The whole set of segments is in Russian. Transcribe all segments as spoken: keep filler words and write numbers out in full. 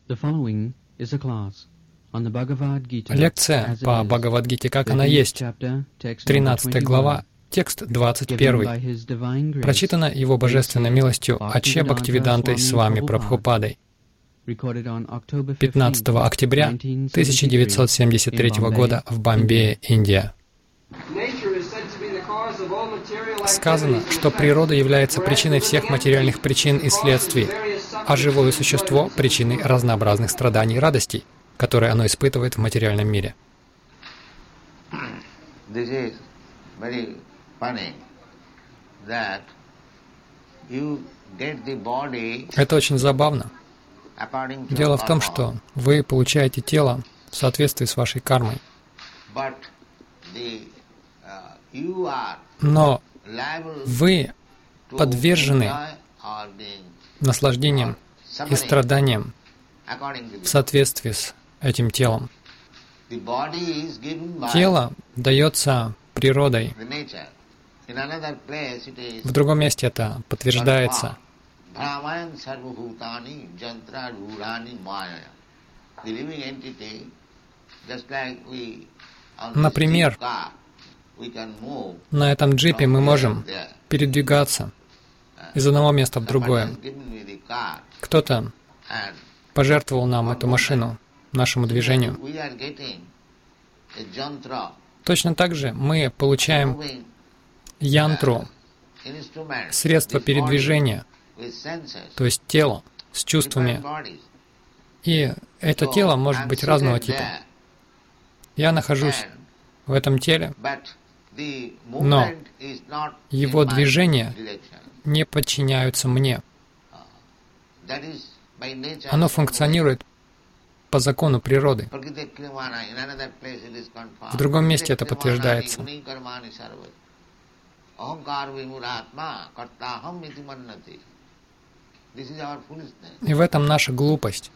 Лекция по Бхагавад-гите, как она есть, тринадцатая глава, текст двадцать один, прочитана Его Божественной милостью Аче Бхактивидантой Свами Прабхупадой пятнадцатого октября тысяча девятьсот семьдесят третьего года в Бомбее, Индия. Сказано, что природа является причиной всех материальных причин и следствий, а живое существо — причиной разнообразных страданий и радостей, которые оно испытывает в материальном мире. Это очень забавно. Дело в том, что вы получаете тело в соответствии с вашей кармой. Но вы подвержены наслаждениям и страданиям в соответствии с этим телом. Тело дается природой. В другом месте это подтверждается. Например, на этом джипе мы можем передвигаться из одного места в другое. Кто-то пожертвовал нам эту машину, нашему движению. Точно так же мы получаем янтру, средство передвижения, то есть тело с чувствами. И это тело может быть разного типа. Я нахожусь в этом теле, но его движения не подчиняются мне. Оно функционирует по закону природы. В другом месте это подтверждается. И в этом наша глупость.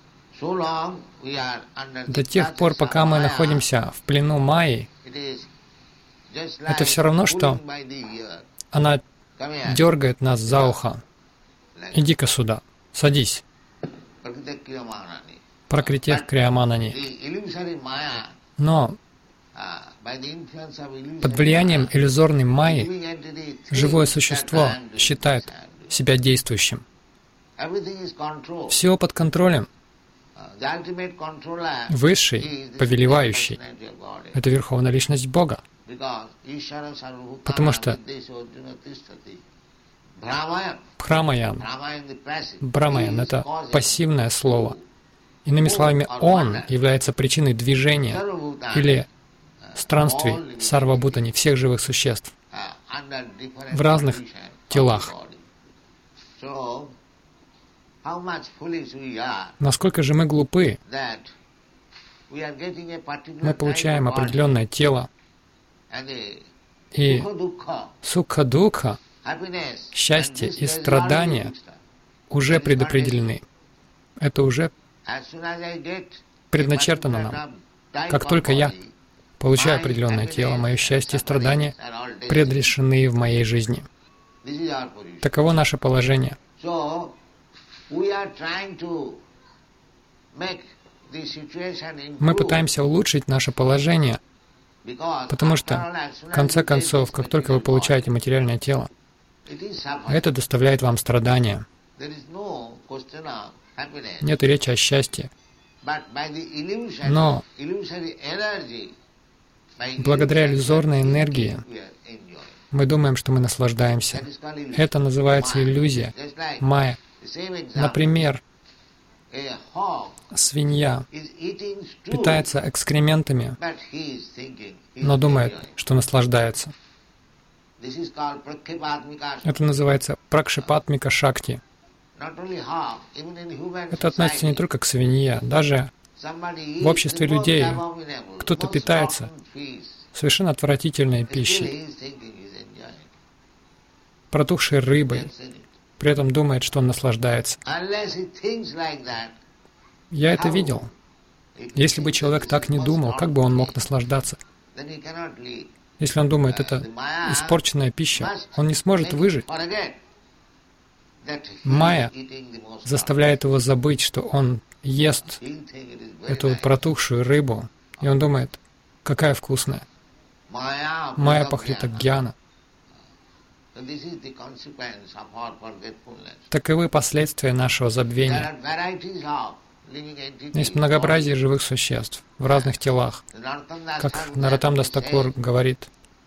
До тех пор, пока мы находимся в плену Майи, это все равно, что она дергает нас за ухо. Иди-ка сюда, садись. Пракритех Крияманани. Но под влиянием иллюзорной майи живое существо считает себя действующим. Все под контролем. Высший, повелевающий — это Верховная Личность Бога. Потому что Бхрамаян, Бхрамаян — это пассивное слово. Иными словами, Он является причиной движения или странствий сарвабхутани, всех живых существ, в разных телах. Насколько же мы глупы. Мы получаем определенное тело, и сукха-дукха, счастье и страдания уже предопределены. Это уже предначертано нам. Как только я получаю определенное тело, мое счастье и страдания предрешены в моей жизни. Таково наше положение. Мы пытаемся улучшить наше положение, потому что, в конце концов, как только вы получаете материальное тело, это доставляет вам страдания. Нет речи о счастье. Но благодаря иллюзорной энергии мы думаем, что мы наслаждаемся. Это называется иллюзия, майя. Например, свинья питается экскрементами, но думает, что наслаждается. Это называется пракшипатмика шакти. Это относится не только к свинье, даже в обществе людей кто-то питается совершенно отвратительной пищей, протухшей рыбой, при этом думает, что он наслаждается. Я это видел. Если бы человек так не думал, как бы он мог наслаждаться? Если он думает, это испорченная пища, он не сможет выжить. Майя заставляет его забыть, что он ест эту протухшую рыбу, и он думает, какая вкусная. Майя пахрита гьяна. Таковы последствия нашего забвения. Есть многообразие живых существ в разных телах. Как Нароттам Дас Такур говорит,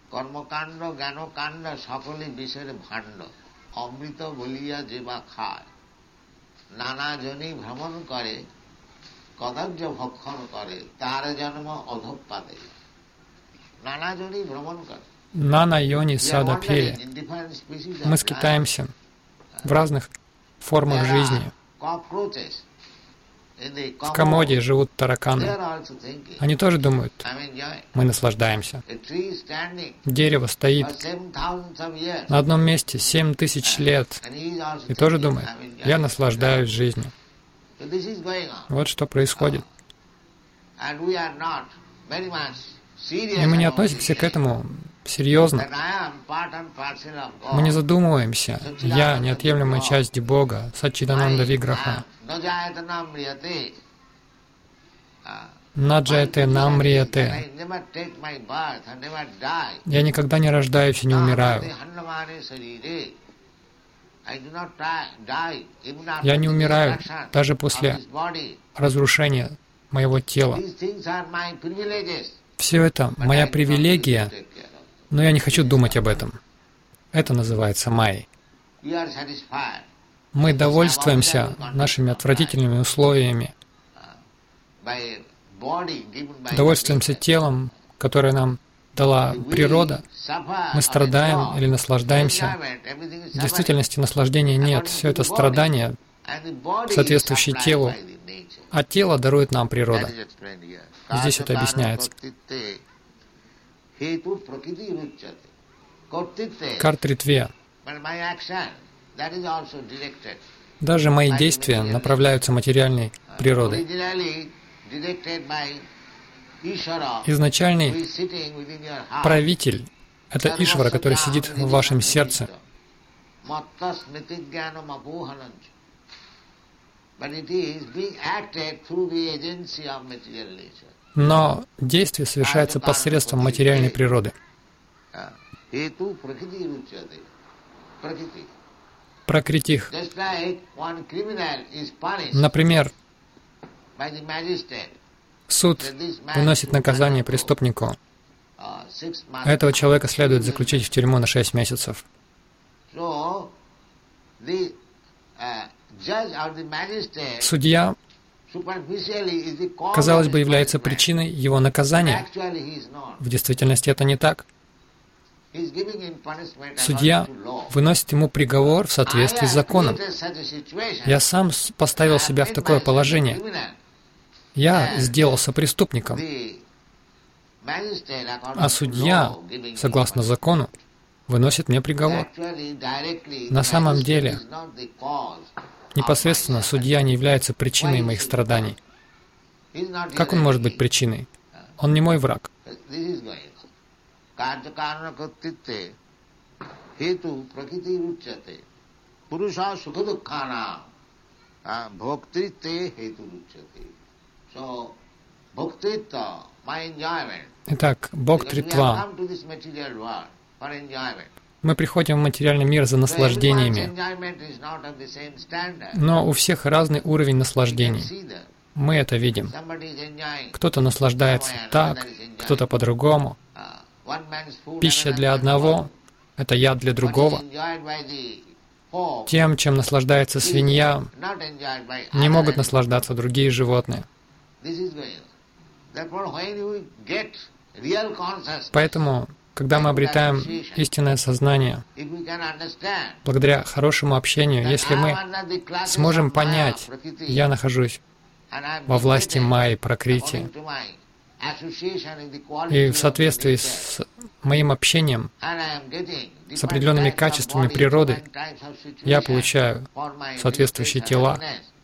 Нана Йони Сада Пхели. Мы скитаемся в разных формах жизни. В комоде живут тараканы. Они тоже думают, мы наслаждаемся. Дерево стоит на одном месте семь тысяч лет и тоже думает, я наслаждаюсь жизнью. Вот что происходит. И мы не относимся к этому серьезно. Мы не задумываемся. Я — неотъемлемая часть Бога, Саччидананда Виграха. Наджаяте намрияте. Я никогда не рождаюсь и не умираю. Я не умираю даже после разрушения моего тела. Все это моя привилегия, но я не хочу думать об этом. Это называется майей. Мы довольствуемся нашими отвратительными условиями, довольствуемся телом, которое нам дала природа. Мы страдаем или наслаждаемся. В действительности наслаждения нет. Все это страдание, соответствующее телу, а тело дарует нам природа. Здесь это объясняется. Картритве. Даже мои действия направляются материальной природой. Изначальный правитель — это Ишвара, который сидит в вашем сердце. Но действие совершается посредством материальной природы. Пракритих. Например, суд выносит наказание преступнику. Этого человека следует заключить в тюрьму на шесть месяцев. Судья, казалось бы, является причиной его наказания. В действительности это не так. Судья выносит ему приговор в соответствии с законом. Я сам поставил себя в такое положение. Я сделался преступником. А судья, согласно закону, выносит мне приговор. На самом деле, непосредственно судья не является причиной моих страданий. Как он может быть причиной? Он не мой враг. Итак, бхоктритва. Мы приходим в материальный мир за наслаждениями, но у всех разный уровень наслаждений. Мы это видим. Кто-то наслаждается так, кто-то по-другому. Пища для одного — это яд для другого. Тем, чем наслаждается свинья, не могут наслаждаться другие животные. Поэтому, когда мы обретаем истинное сознание, благодаря хорошему общению, если мы сможем понять, я нахожусь во власти майи, пракрити, и в соответствии с моим общением, с определенными качествами природы, я получаю соответствующие тела,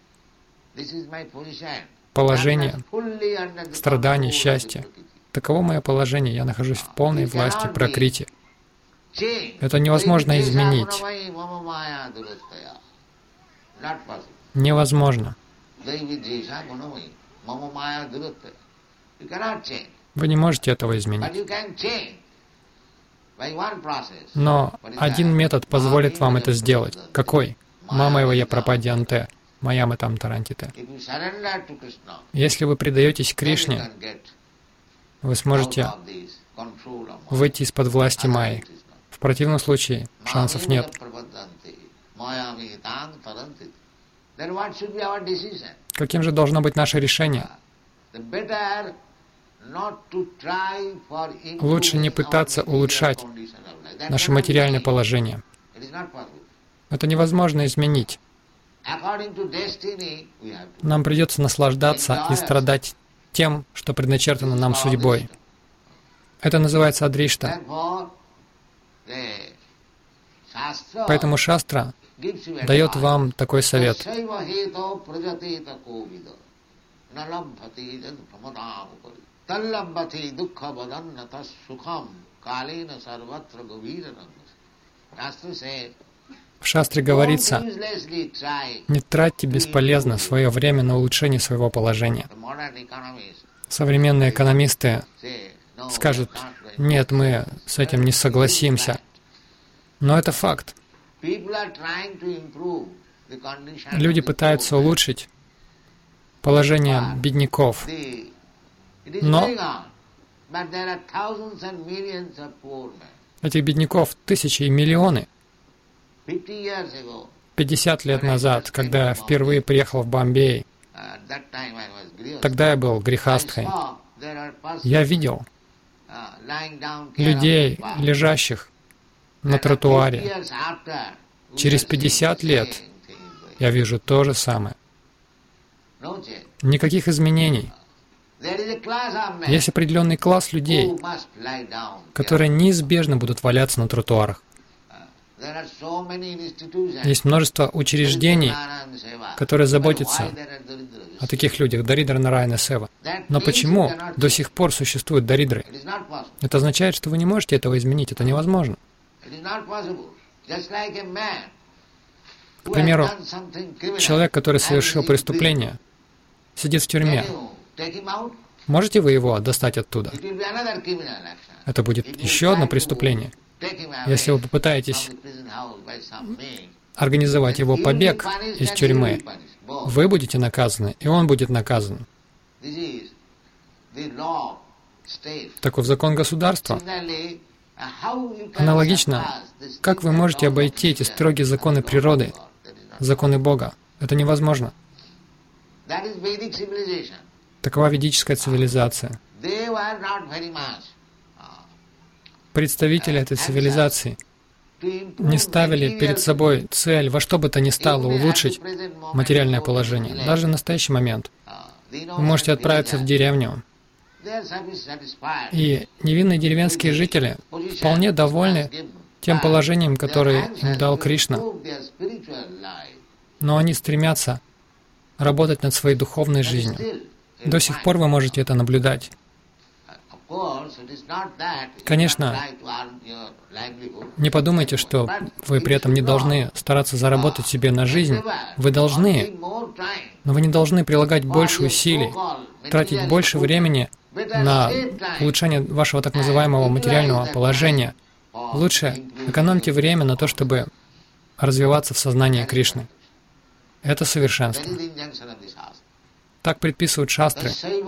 положение, страдания, счастье. Таково мое положение, я нахожусь в полной власти пракрити. Это невозможно изменить. Невозможно. Вы не можете этого изменить. Но один метод позволит вам это сделать. Какой? Мама его я пропадянте, моя мы там тарантите. Если вы предаетесь Кришне, вы сможете выйти из-под власти Майи. В противном случае шансов нет. Каким же должно быть наше решение? Лучше не пытаться улучшать наше материальное положение. Это невозможно изменить. Нам придется наслаждаться и страдать тем, что предначертано нам судьбой. Это называется адришта. Поэтому шастра дает вам такой совет. В шастре говорится, не тратьте бесполезно свое время на улучшение своего положения. Современные экономисты скажут, нет, мы с этим не согласимся. Но это факт. Люди пытаются улучшить положение бедняков. Но этих бедняков тысячи и миллионы. пятьдесят лет назад, когда я впервые приехал в Бомбей, тогда я был грехастхой, я видел людей, лежащих на тротуаре. Через пятьдесят лет я вижу то же самое. Никаких изменений. Есть определенный класс людей, которые неизбежно будут валяться на тротуарах. Есть множество учреждений, которые заботятся о таких людях, Даридра Нараяна Сева. Но почему до сих пор существуют даридры? Это означает, что вы не можете этого изменить, это невозможно. К примеру, человек, который совершил преступление, сидит в тюрьме. Можете вы его достать оттуда? Это будет еще одно преступление. Если вы попытаетесь организовать его побег из тюрьмы, вы будете наказаны, и он будет наказан. Таков закон государства. Аналогично, как вы можете обойти эти строгие законы природы, законы Бога? Это невозможно. Такова ведическая цивилизация. Представители этой цивилизации не ставили перед собой цель во что бы то ни стало улучшить материальное положение. Даже в настоящий момент вы можете отправиться в деревню, и невинные деревенские жители вполне довольны тем положением, которое им дал Кришна. Но они стремятся работать над своей духовной жизнью. До сих пор вы можете это наблюдать. Конечно, не подумайте, что вы при этом не должны стараться заработать себе на жизнь. Вы должны, но вы не должны прилагать больше усилий, тратить больше времени на улучшение вашего так называемого материального положения. Лучше экономьте время на то, чтобы развиваться в сознании Кришны. Это совершенство. Так предписывают шастры.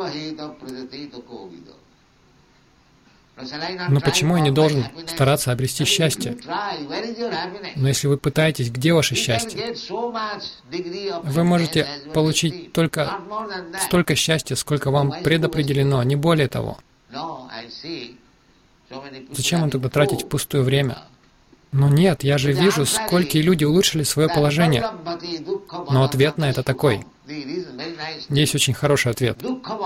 Но почему я не должен стараться обрести счастье? Но если вы пытаетесь, где ваше счастье? Вы можете получить только столько счастья, сколько вам предопределено, не более того. Зачем вам тогда тратить впустую время? Ну нет, я же вижу, сколько люди улучшили свое положение. Но ответ на это такой. Есть очень хороший ответ.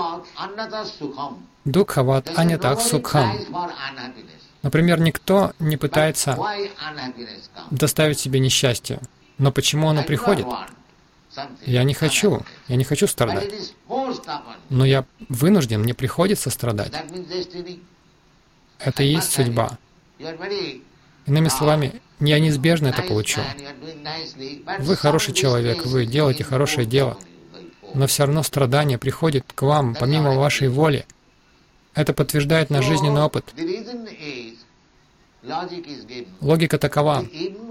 Дукхават анятах сукхам. Например, никто не пытается доставить себе несчастье. Но почему оно приходит? Я не хочу. Я не хочу страдать. Но я вынужден, мне приходится страдать. Это и есть судьба. Иными словами, я неизбежно это получу. Вы хороший человек, вы делаете хорошее дело. но все равно страдание приходит к вам помимо вашей воли. Это подтверждает наш жизненный опыт. Логика такова.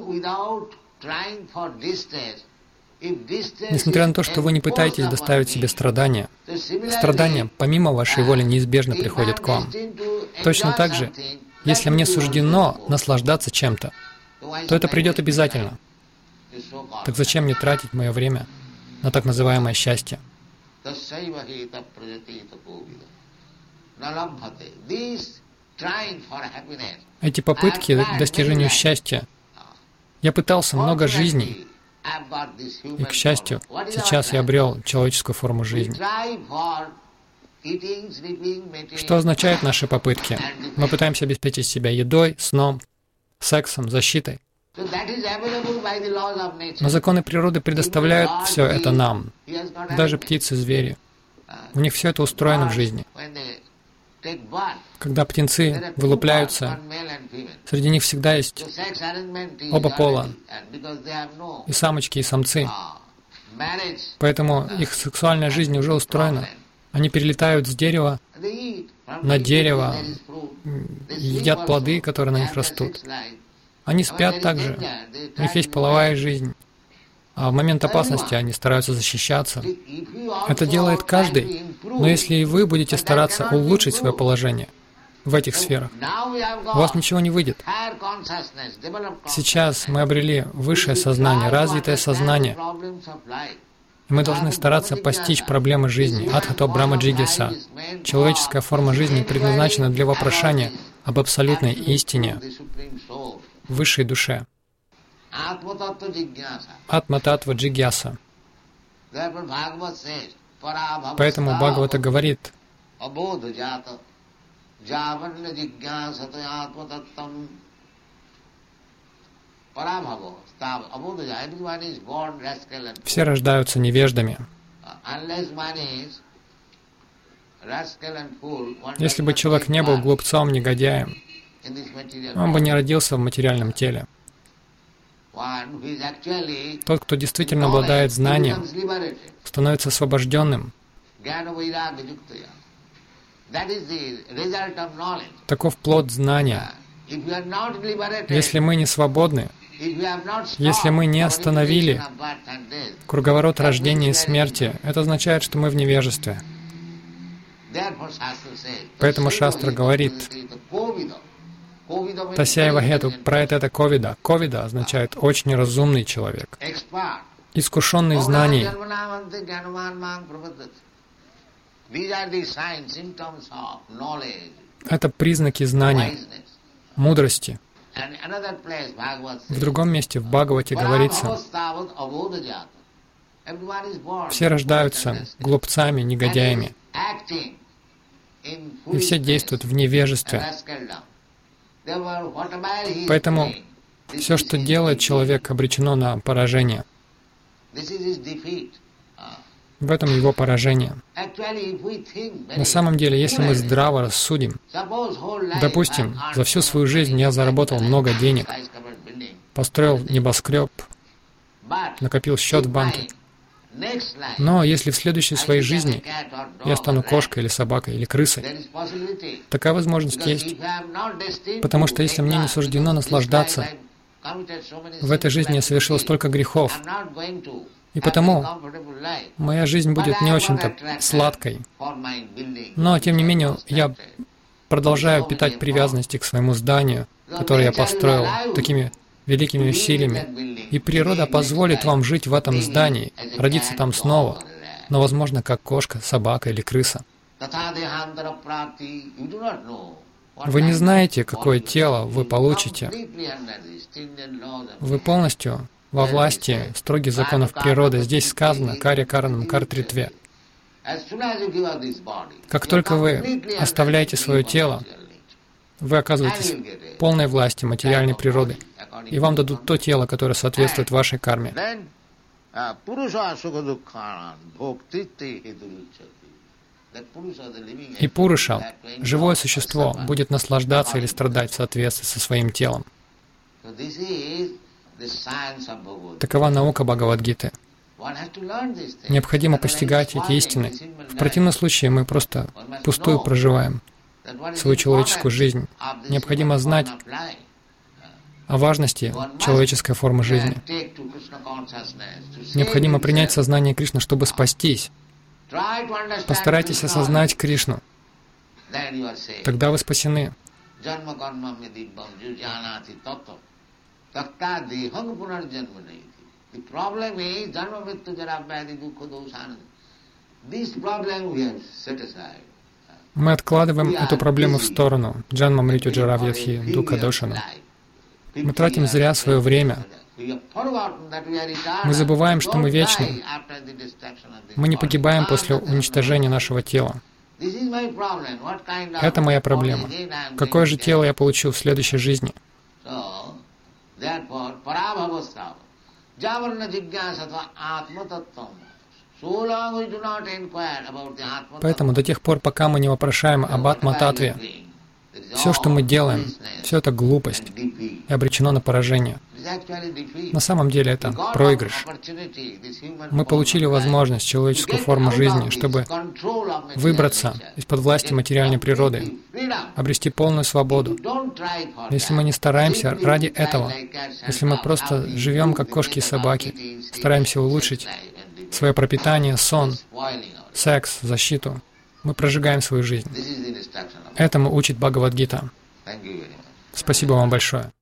Несмотря на то, что вы не пытаетесь доставить себе страдания, страдания помимо вашей воли неизбежно приходят к вам. Точно так же, если мне суждено наслаждаться чем-то, то это придет обязательно. Так зачем мне тратить мое время на так называемое счастье? Эти попытки к достижению счастья, я пытался много жизней, и, к счастью, сейчас я обрел человеческую форму жизни. Что означают наши попытки? Мы пытаемся обеспечить себя едой, сном, сексом, защитой. Но законы природы предоставляют все это нам. Даже птицы, звери. У них все это устроено в жизни. Когда птенцы вылупляются, среди них всегда есть оба пола, и самочки, и самцы. Поэтому их сексуальная жизнь уже устроена. Они перелетают с дерева на дерево, едят плоды, которые на них растут. Они спят также, у них есть половая жизнь. А в момент опасности они стараются защищаться. Это делает каждый. Но если и вы будете стараться улучшить свое положение в этих сферах, у вас ничего не выйдет. Сейчас мы обрели высшее сознание, развитое сознание. И мы должны стараться постичь проблемы жизни. Адхато Брахма Джигьяса. Человеческая форма жизни предназначена для вопрошания об абсолютной истине, высшей душе. Атма-татва джигьяса. Поэтому Бхагавата говорит, все рождаются невеждами. Если бы человек не был глупцом, негодяем, он бы не родился в материальном теле. Тот, кто действительно обладает знанием, становится освобожденным. Таков плод знания. Если мы не свободны, если мы не остановили круговорот рождения и смерти, это означает, что мы в невежестве. Поэтому Шастра говорит, Тасяева Хету, про это это Ковида. Ковида означает «очень разумный человек», искушенный в знании. Это признаки знания, мудрости. В другом месте в Бхагавате говорится, все рождаются глупцами, негодяями, и все действуют в невежестве. Поэтому все, что делает человек, обречено на поражение. В этом его поражение. На самом деле, если мы здраво рассудим, допустим, за всю свою жизнь я заработал много денег, построил небоскреб, накопил счет в банке. Но если в следующей своей жизни я стану кошкой или собакой или крысой, такая возможность есть. Потому что если мне не суждено наслаждаться, в этой жизни я совершил столько грехов, и потому моя жизнь будет не очень-то сладкой. Но, тем не менее, я продолжаю питать привязанности к своему зданию, которое я построил такими великими усилиями. И природа позволит вам жить в этом здании, родиться там снова, но, возможно, как кошка, собака или крыса. Вы не знаете, какое тело вы получите. Вы полностью во власти строгих законов природы. Здесь сказано «карья каранам картритве». Как только вы оставляете свое тело, вы оказываетесь в полной власти материальной природы, и вам дадут то тело, которое соответствует вашей карме. И Пуруша, живое существо, будет наслаждаться или страдать в соответствии со своим телом. Такова наука Бхагавад-гиты. Необходимо постигать эти истины. В противном случае мы просто пустую проживаем свою человеческую жизнь. Необходимо знать о важности человеческой формы жизни. Необходимо принять сознание Кришны, чтобы спастись. Постарайтесь осознать Кришну. Тогда вы спасены. Мы откладываем эту проблему в сторону. Джанма мритю джара вьядхи дука дошана. Мы тратим зря свое время. Мы забываем, что мы вечны. Мы не погибаем после уничтожения нашего тела. Это моя проблема. Какое же тело я получил в следующей жизни? Поэтому до тех пор, пока мы не вопрошаем об Атма-татве, все, что мы делаем, все это глупость и обречено на поражение. На самом деле это проигрыш. Мы получили возможность, человеческую форму жизни, чтобы выбраться из-под власти материальной природы, обрести полную свободу. Если мы не стараемся ради этого, если мы просто живем как кошки и собаки, стараемся улучшить свое пропитание, сон, секс, защиту, мы прожигаем свою жизнь. Этому учит Бхагавад-гита. Спасибо вам большое.